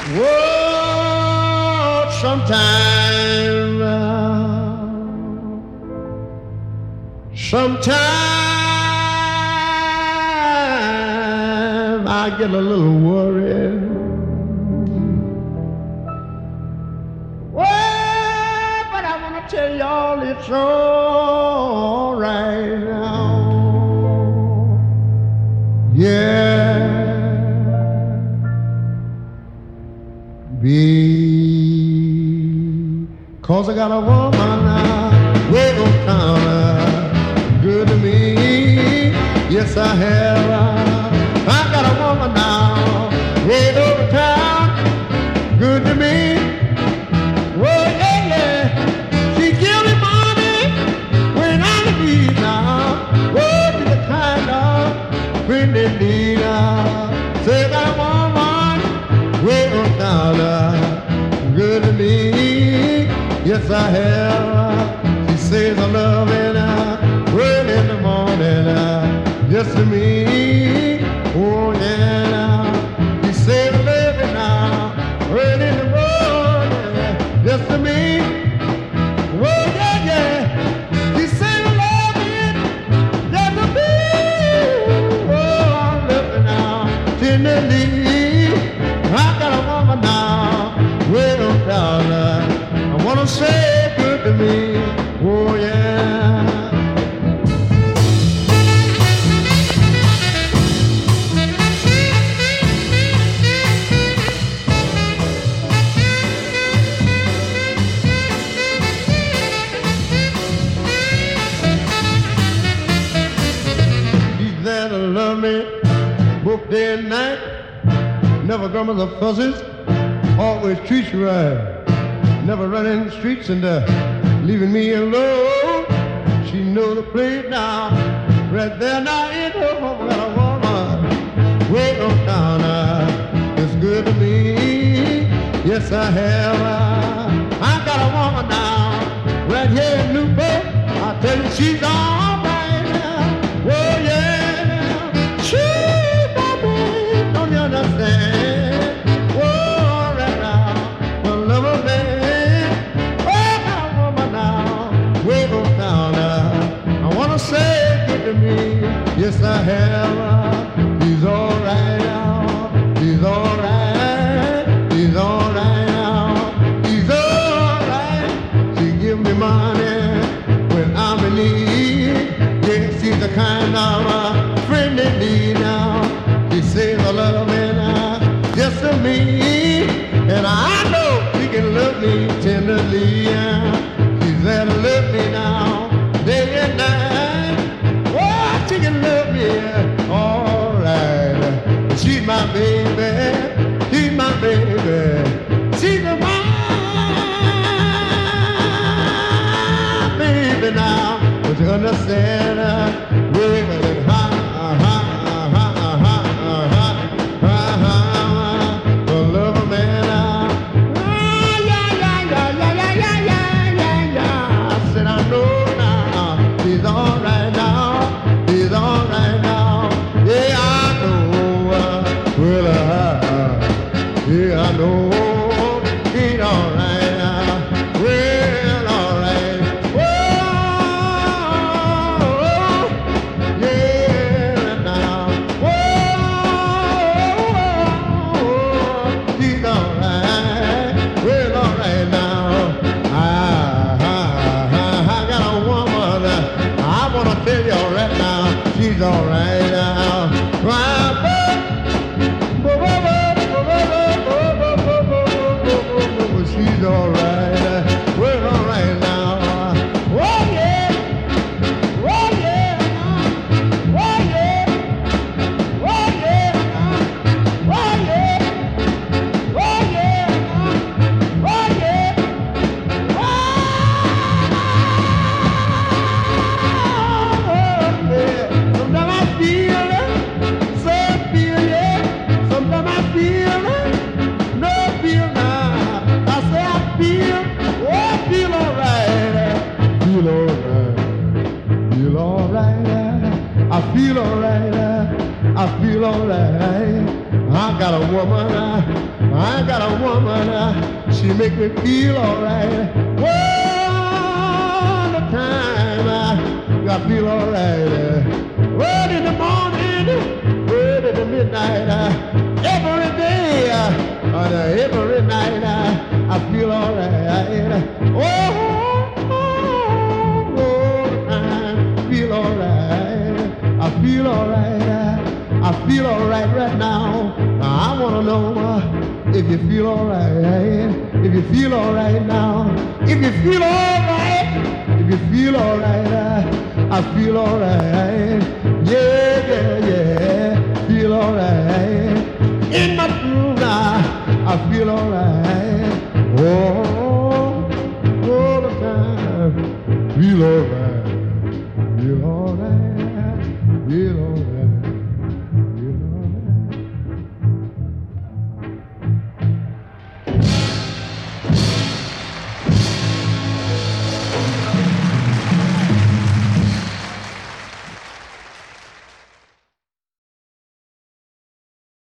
Whoa, sometime I get a little worried. Well, but I want to tell y'all it's all right now. Yeah. Because I got a woman way on town, good to me. Yes, I have. I got a woman now, way over town, good to me. Oh, yeah, yeah. She give me money when I'm in need now. Oh, she's the kind of friend in need now. Say, I got a woman way on town, good to me. Yes, I have. She says I love it early in the morning, just to me. Oh, yeah. She says I love it now, early in the morning, just to me. Oh, yeah, yeah. She says I love it, just to me. Oh, I love it now, tenderly. I got a woman now, way on down. I wanna say good to me, oh yeah. She's there to love me, both day and night. Never grumbles or fusses, always treats you right. Never running the streets and leaving me alone. She know the place now, right there now in her home. Got a woman way on down, it's good to me. Yes, I have. I got a woman now, right here in Newport. I tell you, she's all right now. Oh yeah, she got me, don't you understand? Oh, all right now, the love of me. Say good to me, yes I have. He's all right now, he's all right, he's all right now, he's all right. She give me money when I'm in need. Yes, she's the kind of friend in need now. She says I love me now, just to me, and I know she can love me tenderly. She's there to love me now, day and night. She can love me, all right. She's my baby, she's my baby. She's my baby now. But you understand, baby, that the love of man now. I said I know now, she's all right now. He's all right now. Yeah, I know. Well, yeah, I know. He's all right now. Well, all right. Whoa, yeah, now. Whoa, he's all right. Well, all right now. I got a woman. I wanna tell you right now. She's all right now. She's all right. We're all right now. Oh yeah. Oh yeah. Oh yeah. Oh yeah. Oh yeah. Oh yeah. Oh yeah. Sometimes I feel it, so feel it. Sometimes I feel it, no feel now. I say I feel, oh, I feel all right. Feel all right. Feel all right. I feel all right. I feel all right. I got a woman. I I got a woman, she make me feel alright. All the time I feel alright. Early in the morning, early in the midnight, every day, and every night I feel alright. All the time, feel alright. I feel alright. I feel alright right now. I wanna know if you feel alright. If you feel alright now. If you feel alright. If you feel alright. I feel alright. Yeah, yeah, yeah. Feel alright. In my groove now. I feel alright.